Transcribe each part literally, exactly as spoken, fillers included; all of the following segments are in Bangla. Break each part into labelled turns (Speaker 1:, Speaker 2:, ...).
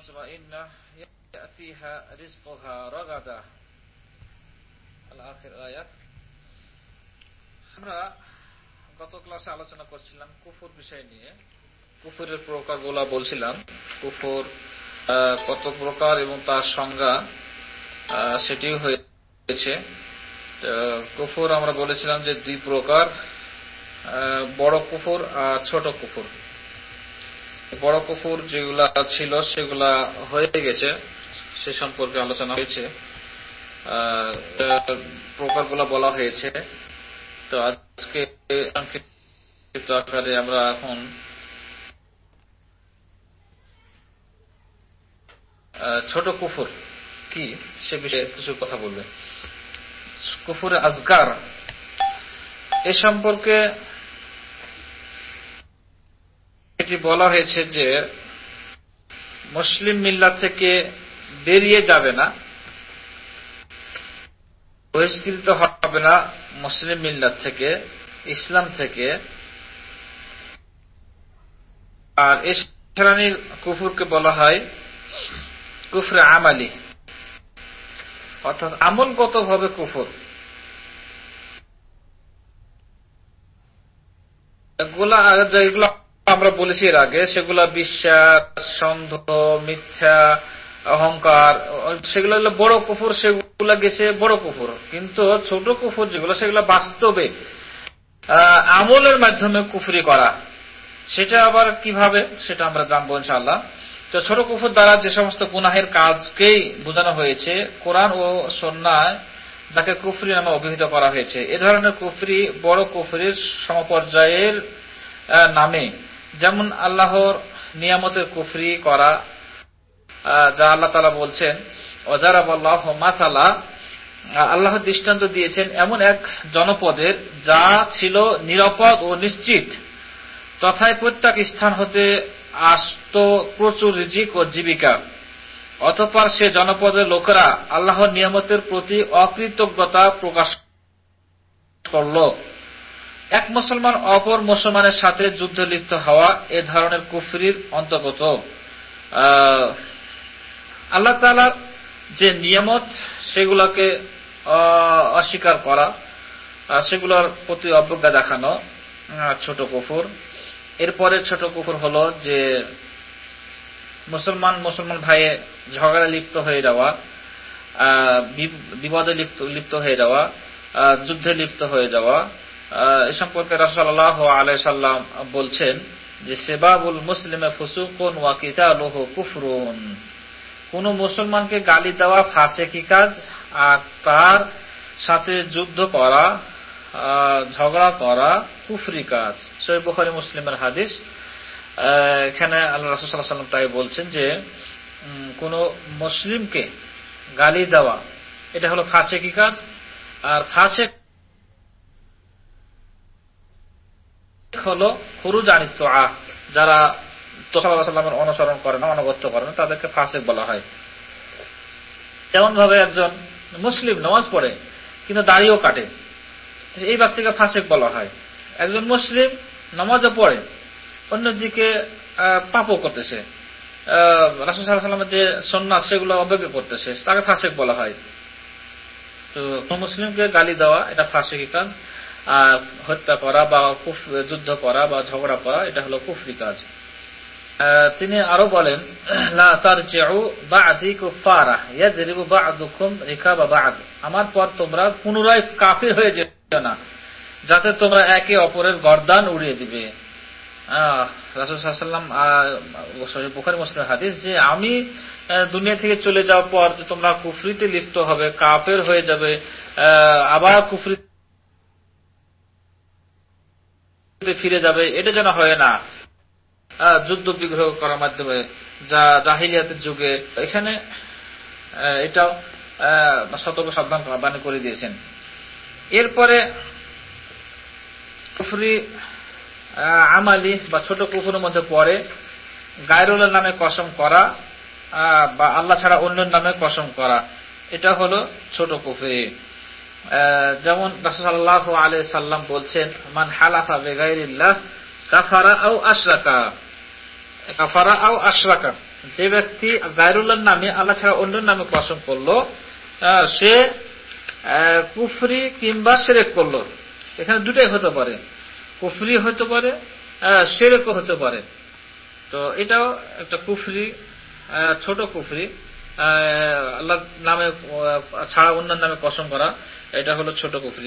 Speaker 1: মুতমাইন্না ইয়াতিহা রিজকুহা রাগাদা আল আখির আয়াত। আমরা গত ক্লাসে আলোচনা করছিলাম কুফর বিষয় নিয়ে। কুফরের প্রকারগুলো বলছিলাম, কুফর কত প্রকার এবং তার সংজ্ঞা সেটিও হয়েছে। কুফর আমরা বলেছিলাম যে দুই প্রকার, বড় কুফর আর ছোট কুফর। বড় কুফর যেগুলা ছিল সেগুলা হয়ে গেছে, সে সম্পর্কে আলোচনা হয়েছে, প্রকারগুলো বলা হয়েছে। তো আজকে সংক্ষিপ্ত আকারে আমরা এখন ছোট কুফর কি সে বিষয়ে কিছু কথা বলবে। কুফরে আসগার এ সম্পর্কে এটি বলা হয়েছে যে মুসলিম মিল্লাত থেকে বেরিয়ে যাবে না, বহিষ্কৃত হবে না মুসলিম মিল্লাত থেকে, ইসলাম থেকে। আর এই শ্রেণীর কুফরকে বলা হয় কুফরে আমালি, অর্থাৎ আমলগত ভাবে কুফর। এগুলা যেগুলো আমরা বলেছি এর আগে, সেগুলা বিশ্বাস, সন্দেহ, মিথ্যা, অহংকার, সেগুলো হলো বড় কুফর, সেগুলা গেছে বড় কুফর। কিন্তু ছোট কুফর যেগুলো, সেগুলো বাস্তবে আমলের মাধ্যমে কুফরি করা, সেটা আবার কিভাবে সেটা আমরা জানবো ইনশাআল্লাহ। তো ছোট কুফর দ্বারা যে সমস্ত গুনাহের কাজকেই বোঝানো হয়েছে কোরআন ও সুন্নাহয়, যাকে কুফরি নামে অভিহিত করা হয়েছে। এ ধরনের কুফরি বড় কুফরির সমপর্যায়ের নামে। যেমন আল্লাহর নিয়ামতের কুফরি করা, যা আল্লাহ তাআলা বলছেন ওয়াজারাবাল্লাহু মাসালা, আল্লাহ দৃষ্টান্ত দিয়েছেন এমন এক জনপদের যা ছিল নিরাপদ ও নিশ্চিত, তথায় প্রত্যেক স্থান হতে আসত প্রচুর রিজিক ও জীবিকা। অতঃপর সে জনপদের লোকেরা আল্লাহর নিয়ামতের প্রতি অকৃতজ্ঞতা প্রকাশ করল। এক মুসলমান অপর মুসলমানের সাথে যুদ্ধে লিপ্ত হওয়া এ ধরনের কুফরির অন্তর্গত। আল্লাহ তাআলার যে নিয়ামত সেগুলোকে অস্বীকার করা, সেগুলোর প্রতি অবজ্ঞা দেখানো ছোট কুফর। এরপরে ছোট কুফর হলো যে মুসলমান মুসলমান ভাইয়ে ঝগড়া লিপ্ত হয়ে যাওয়া, বিবাদে লিপ্ত হয়ে যাওয়া, যুদ্ধে লিপ্ত হয়ে যাওয়া। এ সম্পর্কে রাসূল সাল্লাল্লাহু আলাইহি সাল্লাম বলছেন যে সিবাবুল মুসলিমে ফুসুকুন ওয়া কিতালুহু কুফরুন, কোন মুসলমানকে গালি দেওয়া ফাসিকি কাজ, আর তার সাথে যুদ্ধ করা, ঝগড়া করা কুফরি কাজ। সহিহ বুখারী মুসলিমের হাদিস। এখানে আল্লাহ রাসূল সাল্লাল্লাহু আলাইহি ওয়াসাল্লাম তাই বলছেন যে কোন মুসলিমকে গালি দেওয়া এটা হলো ফাসিকি কাজ। আর ফাসিক হলো খুরুজ আনিত তোয়া, যারা রাসূল সাল্লাল্লাহু আলাইহি ওয়াসাল্লামের অনুসরণ করে না, অনুগত্য করে না, তাদেরকে ফাসিক বলা হয়। তেমন ভাবে একজন মুসলিম নামাজ পড়ে কিন্তু দাড়িও কাটে, এই ব্যক্তিকে ফাসিক বলা হয়। একজন মুসলিম নামাজও পড়ে, অন্যদিকে পাপও করতেছে, রাসূল সাল্লাল্লাহু আলাইহি ওয়াসাল্লামের যে সুন্নাত সেগুলো অবজ্ঞা করতেছে, তাকে ফাসিক বলা হয়। তো মুসলিমকে গালি দেওয়া এটা ফাসিকি কাজ, আর হত্যা করা বা যুদ্ধ করা বা ঝগড়া করা এটা হলো কুফরি কাজ। তিনি আরো বলেন লা তারজিউ বা'দি কুফারা ইয়াদরিবু বা'দুকুম রিকাবা বা'দ, আমার পর তোমরা পুনরায় কাফির হয়ে যেও না, যাতে তোমরা একে অপরের গর্দান উড়িয়ে দিবে। রাসূল সাল্লাল্লাহু আলাইহি ওয়াসাল্লাম সহিহ বুখারী মুসলিমের হাদিস যে আমি দুনিয়া থেকে চলে যাওয়ার পর যে তোমরা কুফরিতে লিপ্ত হবে, কাফের হয়ে যাবে, আবার কুফরিতে ফিরে যাবে, এটা যেন হয় না। যুদ্ধ বিগ্রহ করার মাধ্যমে, যা জাহিলিয়াতের যুগে, এখানে এটাও সতর্ক সাবধান বাণী করে দিয়েছেন। এরপরে কুফরি আমালি বা ছোট কুফরের মধ্যে পড়ে গায়রুল্লাহর নামে কসম করা বা আল্লাহ ছাড়া অন্যের নামে কসম করা, এটা হলো ছোট কুফরি। যেমন রাসূল সাল্লাল্লাহু আলাইহি সাল্লাম বলছেন মান হালাফা বিগাইরিল্লাহ কাফারা আও আশরাকা, কাফারা আও আশরাকা, যে ব্যক্তি গায়রুল্লাহর নামে আল্লাহ ছাড়া অন্যের নামে কসম করলো সে কুফরি কিংবা শিরক করলো। এখানে দুটাই হতে পারে, কুফরি হতে পারে, শিরকও হতে পারে। তো এটাও একটা কুফরি, ছোট কুফরি, আল্লাহর নামে ছাড়া অন্যের নামে কসম করা, এটা হলো ছোট কুফরি।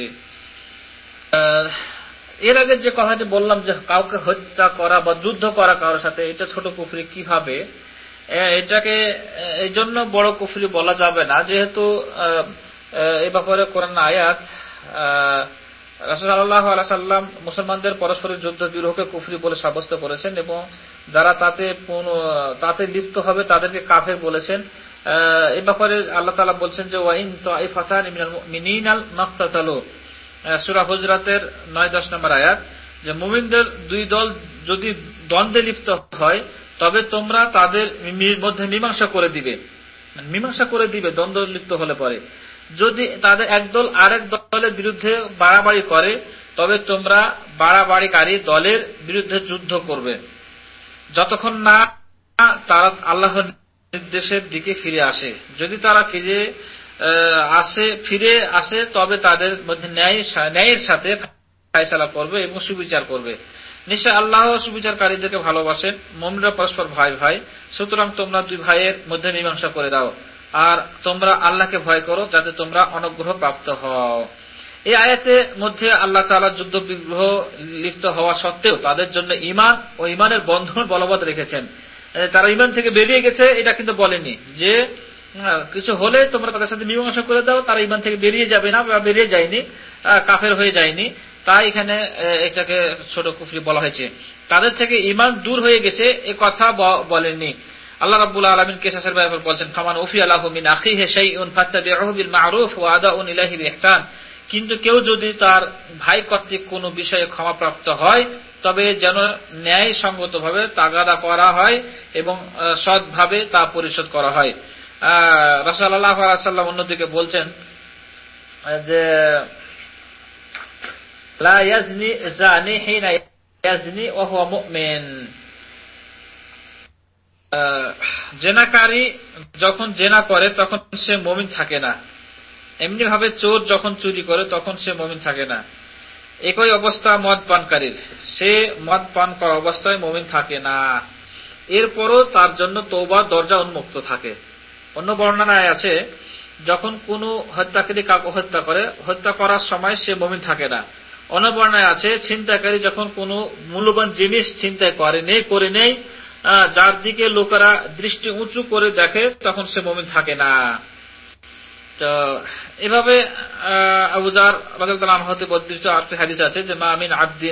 Speaker 1: এর আগে যে কথাটি বললাম যে কাউকে হত্যা করা বা যুদ্ধ করা কারোর সাথে, এটা ছোট কুফরি কিভাবে, এটাকে এই জন্য বড় কুফরি বলা যাবে না, যেহেতু এ ব্যাপারে কোরআন আয়াত রাসূল সাল্লাল্লাহু আলাইহি সাল্লাম মুসলমানদের পরস্পরের যুদ্ধ বিগ্রহকে কুফরি বলে সাব্যস্ত করেছেন এবং যারা তাতে তাতে লিপ্ত হবে তাদেরকে কাফের বলেছেন। এ ব্যাপারে আল্লাহ তাআলা বলছেন যে ওয়াইন তাইফাতান মিনাল মুমিনিনাল মাকতাতালু, সূরা হুজরাতের নয় দশ নম্বর আয়াত, যে মুমিনদের দুই দল যদি দ্বন্দ্বে লিপ্ত হয় তবে তোমরা তাদের মধ্যে মীমাংসা করে দিবে, মীমাংসা করে দিবে দ্বন্দ্ব লিপ্ত হলে পরে। যদি তাদের একদল আরেক দলের বিরুদ্ধে বাড়াবাড়ি করে তবে তোমরা বাড়াবাড়িকারী দলের বিরুদ্ধে যুদ্ধ করবে যতক্ষণ না তারা আল্লাহর নির্দেশের দিকে ফিরে আসে। যদি তারা ফিরে আসে ফিরে আসে তবে তাদের মধ্যে ন্যায় ন্যায়ের সাথে ফায়সালা করবে এবং সুবিচার করবে। নিশ্চয় আল্লাহ সুবিচারকারীদেরকে ভালোবাসেন। মুমিনরা পরস্পর ভাই ভাই, সুতরাং তোমরা দুই ভাইয়ের মধ্যে মীমাংসা করে দাও আর তোমরা আল্লাহকে ভয় করো যাতে তোমরা অনুগ্রহ প্রাপ্ত হও। এই আয়াতের মধ্যে আল্লাহ তাআলা যুদ্ধ বিগ্রহ লিপ্ত হওয়া সত্ত্বেও তাদের জন্য ঈমান ও ঈমানের বন্ধন বলবৎ রেখেছেন। তারা ঈমান থেকে বেরিয়ে গেছে এটা কিন্তু বলেনি যে কিছু হলে তোমরা তাদের সাথে মীমাংসা করে দাও, তারা ঈমান থেকে বেরিয়ে যাবে না বা বেরিয়ে যায়নি, কাফের হয়ে যায়নি, তাই এখানে এটাকে ছোট কুফরি বলা হয়েছে। তাদের থেকে ঈমান দূর হয়ে গেছে এ কথা বলেননি। আল্লাহ রাব্বুল আলামিন কিসাসের ব্যাপারে বলেন ফামান উফিয়া লাহু মিন আখিহি শাইউন ফাত্তাবিউহু বিল মা'রুফ ওয়া আদাউন ইলাইহি বিইহসান, কিন্তু কেউ যদি তার ভাই কর্তৃক কোনো বিষয়ে ক্ষমাপ্রাপ্ত হয় তবে যেন ন্যায় সঙ্গতভাবে তাগাদা করা হয় এবং সৎভাবে তা পরিশোধ করা হয়। রাসূল সাল্লাল্লাহু আলাইহি ওয়াসাল্লাম অন্যদিকে বলছেন যে লা ইয়াজনি জানি হিনা ইয়াজনি ওয়া হুয়া মুমিন, জেনাকারী যখন জেনা করে তখন সে মুমিন থাকে না, এমনি ভাবে চোর যখন চুরি করে তখন সে মুমিন থাকে না। একই অবস্থা মদ পানকারীর, সে মদ পান করা অবস্থায় মুমিন থাকে না, এরপরও তার জন্য তওবার দরজা উন্মুক্ত থাকে। অন্য বর্ণনায় আছে যখন কোনো হত্যাকারী কাউকে হত্যা করে, হত্যা করার সময় সে মুমিন থাকে না। অন্য বর্ণনায় আছে ছিনতাইকারী যখন কোনো মূল্যবান জিনিস ছিনতাই করে নেই করে নেই যার দিকে লোকেরা দৃষ্টি উঁচু করে দেখে তখন সে মুমিন থাকে না। তো এভাবে আবু যার রাদিয়াল্লাহু আনহু হতে বর্ণিত আরেকটি হাদিস আছে যে মা মিন আবদিন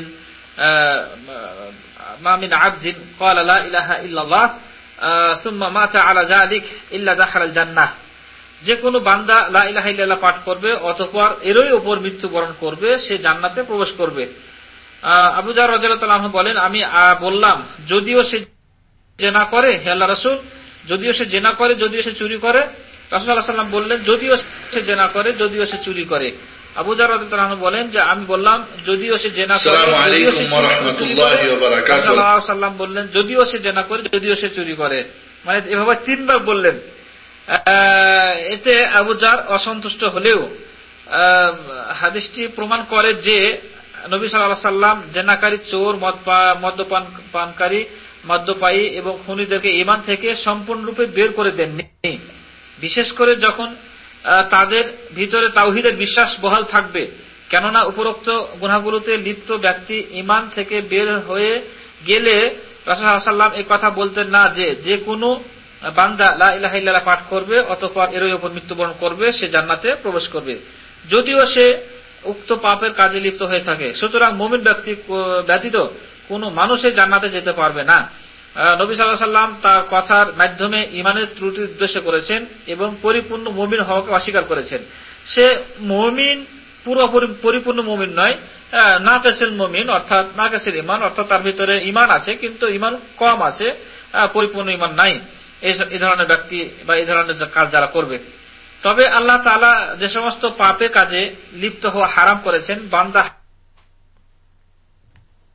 Speaker 1: মা মিন আবদিন ক্বালা লা ইলাহা ইল্লাল্লাহ সুম্মা মাতা আলা যালিক ইল্লা দাখালাল জান্নাহ, যে কোনো বান্দা লা ইলাহা ইল্লাল্লাহ পাঠ করবে অতঃপর এরই উপর মৃত্যুবরণ করবে সে জান্নাতে প্রবেশ করবে। আবু যার রাদিয়াল্লাহু আনহু বলেন আমি বললাম যদিও সে জেনা করে, হে আল্লাহর রাসূল, যদিও সে জেনা করে যদিও সে চুরি করে। রাসূল সাল্লাল্লাহু আলাইহি ওয়াসাল্লাম বললেন যদিও সে জেনা করে যদিও সে চুরি করে। আবু যার রাদিয়াল্লাহু আনহু বলেন যে আমি বললাম যদিও সে জেনা করে যদিও সে চুরি করে। রাসূল সাল্লাল্লাহু আলাইহি ওয়াসাল্লাম বললেন যদিও সে জেনা করে যদিও সে চুরি করে, মানে এভাবে তিনবার বললেন। এতে আবু যার অসন্তুষ্ট হলেও হাদিসটি প্রমাণ করে যে নবী সাল্লাল্লাহু আলাইহি ওয়াসাল্লাম জেনাকারী, চোর, মদ্যপান পানকারী, মদ্যপায়ী এবং খুনিদেরকে ঈমান থেকে সম্পূর্ণরূপে বের করে দেননি। বিশেষ করে যখন তাদের ভিতরে তাওহীদের বিশ্বাস বহাল থাকবে, কেননা উপরোক্ত গুনাহগুলোতে লিপ্ত ব্যক্তি ঈমান থেকে বের হয়ে গেলে রাসূল সাল্লাল্লাহু আলাইহি ওয়াসাল্লাম এই কথা বলতেন না যে যে কোনো বান্দা লা ইলাহা ইল্লাল্লাহ পাঠ করবে অতঃপর এরই উপর মৃত্যুবরণ করবে সে জান্নাতে প্রবেশ করবে যদিও সে উক্ত পাপের কাজে লিপ্ত হয়ে থাকে। সুতরাং মুমিন ব্যক্তি ব্যতীত কোনো মানুষই জান্নাতে যেতে পারবে না। নবী সাল্লাল্লাহু আলাইহি ওয়াসাল্লাম তার কথার মাধ্যমে ঈমানের ত্রুটি উদ্দেশ্য করেছেন এবং পরিপূর্ণ মুমিন হওয়াকে অস্বীকার করেছেন। সে মুমিন পুরোপুরি পরিপূর্ণ মুমিন নয়, নাকিসুল মুমিন অর্থাৎ নাকিসুল ঈমান, অর্থাৎ তার ভিতরে ঈমান আছে কিন্তু ঈমান কম আছে, পরিপূর্ণ ঈমান নাই। এই ধরনের ব্যক্তি বা এই ধরনের কাজ যারা করবে, তবে আল্লাহ তাআলা যে সমস্ত পাপের কাজে লিপ্ত হওয়া হারাম করেছেন বান্দা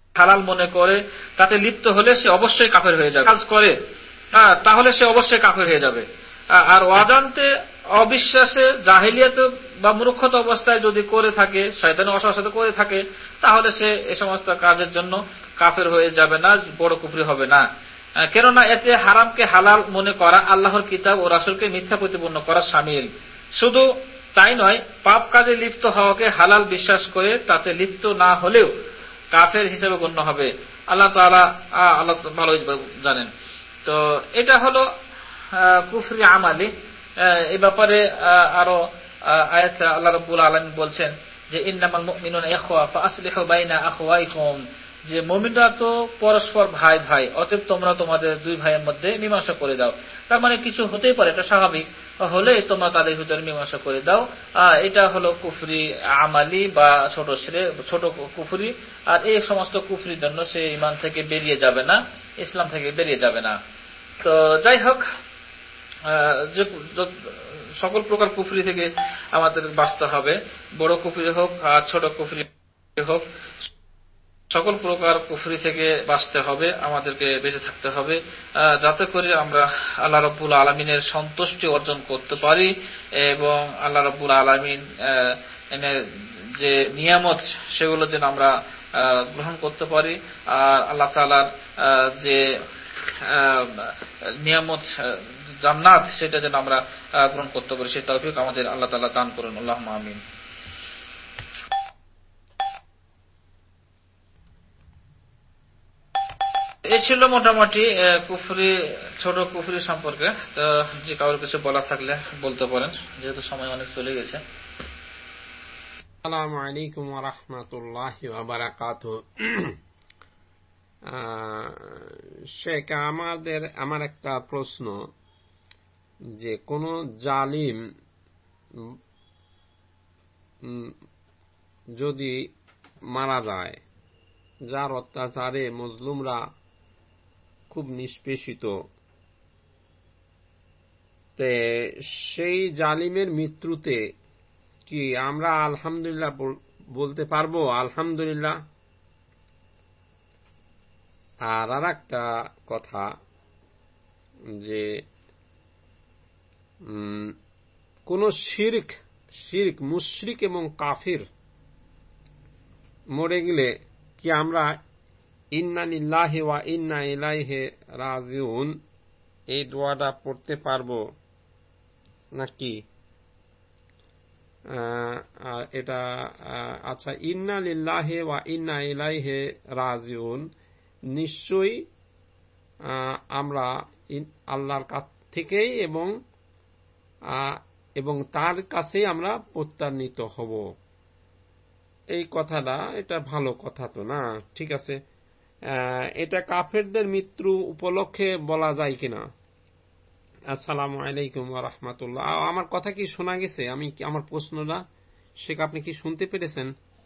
Speaker 1: হালাল মনে করে তাতে লিপ্ত হলে সে অবশ্যই কাফের হয়ে যাবে। কাজ করে তাহলে সে অবশ্যই কাফের হয়ে যাবে। আর অজান্তে অবিশ্বাসে জাহেলিয়াতে বা মূর্খতা অবস্থায় যদি করে থাকে, শয়তানের অসহসাতে করে থাকে, তাহলে সে এ সমস্ত কাজের জন্য কাফের হয়ে যাবে না, বড় কুফরি হবে না। কেননা এতে হারামকে হালাল মনে করা, আল্লাহর কিতাব ও রাসূলকে মিথ্যা প্রতিপন্ন করা শামিল। শুধু তাই নয়, পাপ কাজে লিপ্ত হওয়াকে হালাল বিশ্বাস করে তাতে লিপ্ত না হলেও কাফের হিসেবে গণ্য হবে। আল্লাহ তাআলা আল্লাহ ভালোই জানেন। তো এটা হলো কুফরি আমালি। এই ব্যাপারে আরো আয়াতে আল্লাহ রাব্বুল আলামিন বলছেন যে ইন্নামাল মুমিনুনা ইখওয়া ফাআসলিহু বাইনা আখওয়াইকুম, যে মুমিনরা তো পরস্পর ভাই ভাই, অতএব তোমরা তোমাদের দুই ভাইয়ের মধ্যে মীমাংসা করে দাও। তার মানে কিছু হতেই পারে, এটা স্বাভাবিক, হলে তোমরা তাদের ভিতরে মীমাংসা করে দাও। এটা হলো কুফরি আমালি বা ছোট শ্রে ছোট কুফরি। আর এই সমস্ত কুফরির জন্য সে ঈমান থেকে বেরিয়ে যাবে না, ইসলাম থেকে বেরিয়ে যাবে না। তো যাই হোক, সকল প্রকার কুফরি থেকে আমাদের বাঁচতে হবে, বড় কুফরি হোক আর ছোট কুফরি হোক, সকল প্রকার কুফরি থেকে বাঁচতে হবে, আমাদেরকে বেঁচে থাকতে হবে, যাতে করে আমরা আল্লাহ রাব্বুল আলামিনের সন্তুষ্টি অর্জন করতে পারি এবং আল্লাহ রাব্বুল আলামিন যে নিয়ামত সেগুলো যেন আমরা গ্রহণ করতে পারি। আর আল্লাহ তাআলার যে নিয়ামত জান্নাত সেটা যেন আমরা গ্রহণ করতে পারি, সেই তৌফিক আমাদের আল্লাহ তাআলা দান করুন। আল্লাহুম্মা আমিন। এই ছিল মোটামুটি কুফরি, ছোট কুফরি সম্পর্কে। তো যে কারোর কিছু বলা থাকলে বলতে পারেন, যেহেতু সময় অনেক চলে গেছে।
Speaker 2: আসসালামু আলাইকুম ওয়া রাহমাতুল্লাহি ওয়া বারাকাতুহু। শেখ, আমাদের আমার একটা প্রশ্ন, যে কোন জালিম যদি মারা যায়, যার অত্যাচারে মজলুমরা খুব নিষ্পেষিত, তে সেই জালিমের মৃত্যুতে কি আমরা আলহামদুলিল্লাহ বলতে পারবো? আলহামদুলিল্লাহ। আর আর একটা কথা, যে কোন শিরক শিরক মুশরিক এবং কাফির মরে গেলে কি আমরা ইন্না লিল্লাহি ওয়া ইন্না ইলাইহি রাজিউন এই দোয়াটা পড়তে পারবো নাকি? এটা আচ্ছা, ইন্না লিল্লাহি ওয়া ইন্না ইলাইহি রাজিউন, নিশ্চয়ই আমরা আল্লাহর কাছ থেকেই এবং এবং তার কাছেই আমরা প্রত্যানীত হব। এই কথাটা, এটা ভালো কথা তো না? ঠিক আছে, এটা কাফেরদের মৃত্যু উপলক্ষে বলা যায় কিনা? আসসালামু আলাইকুম ওয়া রাহমাতুল্লাহ। আমার কথা কি শোনা গেছে? আমি আমার প্রশ্নটা শেখ, আপনি কি শুনতে পেরেছেন?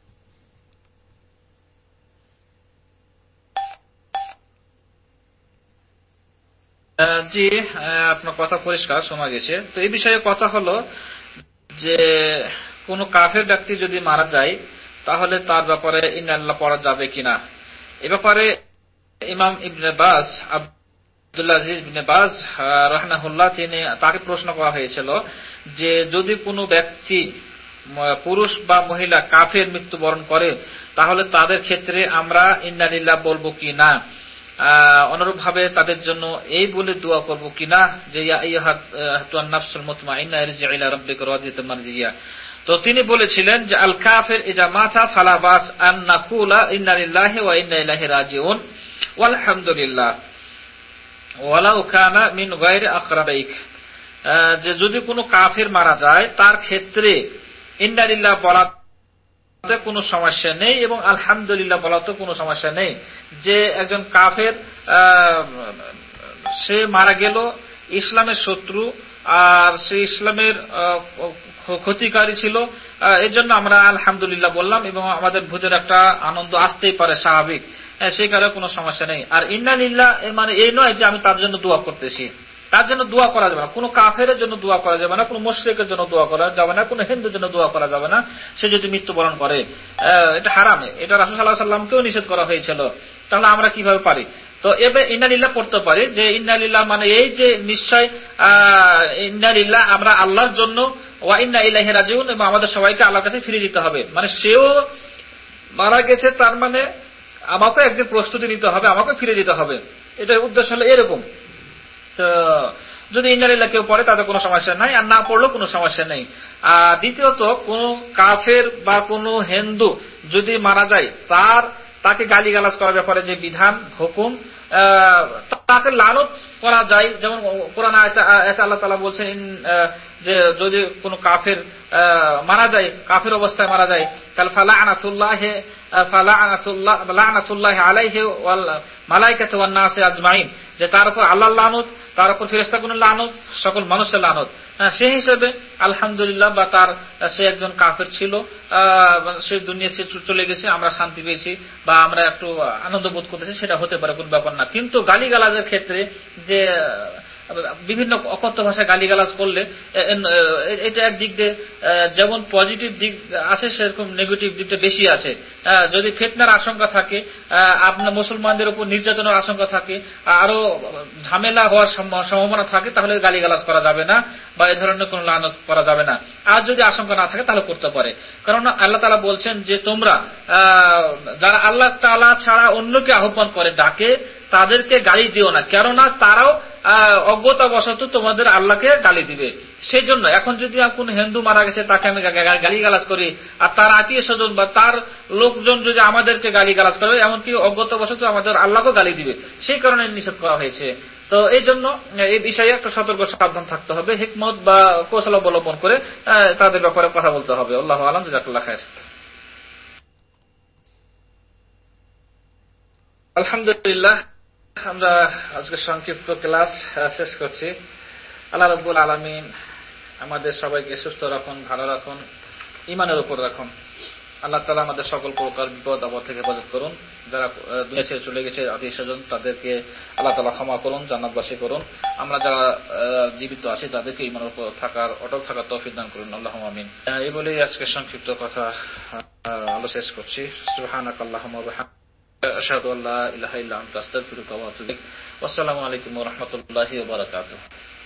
Speaker 1: জি, আপনার কথা পরিষ্কার শোনা গেছে। তো এই বিষয়ে কথা হলো যে কোন কাফের ব্যক্তি যদি মারা যায় তাহলে তার ব্যাপারে ইন্নাল্লাহ পড়া যাবে কিনা, এ ব্যাপারে ইমাম ইবনে বাজ, আব্দুল আজিজ ইবনে বাজ রাহমাহুল্লাহ, তিনি তাকে প্রশ্ন করা হয়েছিল যে যদি কোনো ব্যক্তি পুরুষ বা মহিলা কাফের মৃত্যুবরণ করে তাহলে তাদের ক্ষেত্রে আমরা ইন্না লিল্লাহ বলবো কিনা, অনুরূপ ভাবে তাদের জন্য এই বলে দোয়া করব কিনা যে ইয়া আইয়ুহান নাফসুল মুতমাইন্না ইরজি ইলা রাব্বিকা রাদিয়াতাম মারদিয়া। তো তিনি বলেছিলেন যে আল কাফির ইজা মাতা ফালা বাস আন নাকুলা ইন্না লিল্লাহি ওয়া ইন্না ইলাইহি রাজিউন ওয়ালহামদুলিল্লাহ ওয়ালাউ কানা মিন গায়রি আকরাবাইক, যে যদি কোনো কাফির মারা যায় তার ক্ষেত্রে ইন্না লিল্লাহ বলা কোনো সমস্যা নেই এবং আলহামদুলিল্লাহ বলাতে কোনো সমস্যা নেই। যে একজন কাফের সে মারা গেল ইসলামের শত্রু আর সে ইসলামের ক্ষতিকারী ছিল, এর জন্য আমরা আলহামদুলিল্লাহ বললাম এবং আমাদের ভিতরে একটা আনন্দ আসতেই পারে, স্বাভাবিক, সেই কারণে কোনো সমস্যা নেই। আর ইন্না লিল্লাহ মানে এই নয় যে আমি তার জন্য দোয়া করতেছি, তার জন্য দোয়া করা যাবে না, কোনো কাফের জন্য দোয়া করা যাবে না, কোনো মুশরিকের জন্য দোয়া করা যাবে না, কোনো হিন্দুর জন্য দোয়া করা যাবে না। সে যদি মৃত্যুবরণ করে এটা হারামে, এটা রাসূল সাল্লাল্লাহু আলাইহি ওয়াসাল্লামকেও নিষেধ করা হয়েছিল। তাহলে আমরা কিভাবে পারি? তো এবার ইন্না লিল্লাহ পড়তে পারি, যে ইন্না লিল্লাহ মানে এই যে নিশ্চয় ইন্না লিল্লাহ আমরা আল্লাহর জন্য, ওয়া ইন্না ইলাইহি রাজিউন, এবং আমাদের সবাইকে আল্লাহর কাছে ফিরে যেতে হবে। মানে সেও মারা গেছে, তার মানে আমাকে একদিন প্রস্তুতি নিতে হবে, আমাকে ফিরে যেতে হবে। এটার উদ্দেশ্য হলো এরকম। তো যদি ইন্না লিল্লাহ কেউ পড়ে তাতে কোনো সমস্যা নাই, আর না পড়লেও কোনো সমস্যা নেই। আর দ্বিতীয়ত, কোন কাফের বা কোন হিন্দু যদি মারা যায়, তার তাকে গালিগালাজ করার ব্যাপারে যে বিধান হুকুম, তাকে লানত করা যায়। যেমন কোরআন আয়াতে আল্লাহ তাআলা বলছেন যে যদি কোনো কাফের মারা যায়, কাফের অবস্থায় মারা যায়, তাহলে ফালাআনাতুল্লাহি ফালাআনাতুল্লাহ লাআনাতুল্লাহি আলাইহি ওয়াল মালায়েকাতু ওয়ান নাস আজমাইন, যে তার উপর আল্লাহর লানত, তার উপর ফেরেশতাগণের লানত, সকল মানুষের লানত। সেই হিসেবে আলহামদুলিল্লাহ, বা তার সে একজন কাফের ছিল, সে দুনিয়া ছেড়ে চলে গেছে, আমরা শান্তি পেয়েছি বা আমরা একটু আনন্দ বোধ করতেছি, সেটা হতে পারে, কোন ব্যাপার না। কিন্তু গালিগালাজের ক্ষেত্রে যে বিভিন্ন অকথ্য ভাষায় গালিগালাজ করলে এটা একদিক দিয়ে যেমন পজিটিভ দিক আছে, সেরকম নেগেটিভ দিকটা বেশি আছে। যদি ফিতনার আশঙ্কা থাকে, আপনার মুসলমানদের উপর নির্যাতনের আশঙ্কা থাকে, আরো ঝামেলা হওয়ার সম্ভাবনা থাকে, তাহলে গালিগালাজ করা যাবে না বা এ ধরনের কোন লানত করা যাবে না। আর যদি আশঙ্কা না থাকে তাহলে করতে পারে। কারণ আল্লাহ তাআলা বলছেন যে তোমরা যারা আল্লাহ তাআলা ছাড়া অন্যকে আহ্বান করে, ডাকে, তাদেরকে গালি দিও না, কেননা তারাও অজ্ঞতাবশত তোমাদের আল্লাহকে গালি দিবে। সেই জন্য এখন যদি কোন হিন্দু মারা গেছে, তাকে আমি গালিগালাজ করি, আর তার আত্মীয় স্বজন বা তার লোকজন যদি আমাদেরকে গালিগালাজ করে, এমনকি অজ্ঞতাবশত আমাদের আল্লাহকেও গালি দিবে, সেই কারণে নিষেধ করা হয়েছে। তো এই জন্য এই বিষয়ে একটা সতর্ক সাবধান থাকতে হবে, হিকমত বা কৌশল অবলম্বন করে তাদের ব্যাপারে কথা বলতে হবে। আল্লাহু আ'লাম, জাযাকাল্লাহু খায়র। আলহামদুলিল্লাহ, আমরা আজকে সংক্ষিপ্ত ক্লাস শেষ করছি। আল্লাহ রাব্বুল আলামিন আমাদের সবাইকে সুস্থ রাখুন, ভালো রাখুন, ঈমানের উপর রাখুন। আল্লাহ তাআলা আমাদের সকল প্রকার বিপদ আপদ থেকে হেফাজত করুন। যারা দুনিয়া ছেড়ে চলে গেছে আত্মীয় স্বজন, তাদেরকে আল্লাহ তাআলা ক্ষমা করুন, জান্নাতবাসী করুন। আমরা যারা জীবিত আছি তাদেরকে ঈমানের উপর থাকার, অটল থাকার তৌফিক দান করুন। আল্লাহুম্মা আমিন। এই বলেই আজকে সংক্ষিপ্ত কথা আলো শেষ করছি। সুবহানাকাল্লাহুম্মা ওয়া বিহামদিকা, আশহাদু আল্লা ইলাহা ইল্লা আনতা, আস্তাগফিরুকা ওয়া আতুবু ইলাইক। ওয়াসসালামু আলাইকুম ওয়া রাহমাতুল্লাহি ওয়া বারাকাতুহু।